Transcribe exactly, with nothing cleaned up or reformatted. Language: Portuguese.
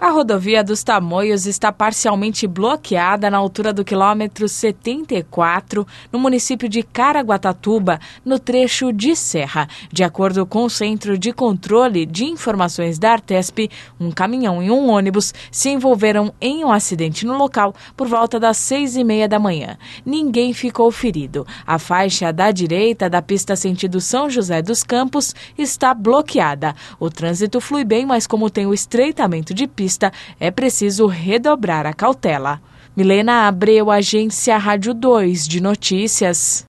A rodovia dos Tamoios está parcialmente bloqueada na altura do quilômetro setenta e quatro, no município de Caraguatatuba, no trecho de serra. De acordo com o Centro de Controle de Informações da Artesp, um caminhão e um ônibus se envolveram em um acidente no local por volta das seis e meia da manhã. Ninguém ficou ferido. A faixa da direita da pista sentido São José dos Campos está bloqueada. O trânsito flui bem, mas como tem o estreitamento de pista, é preciso redobrar a cautela. Milena Abreu, Agência Rádio dois de Notícias.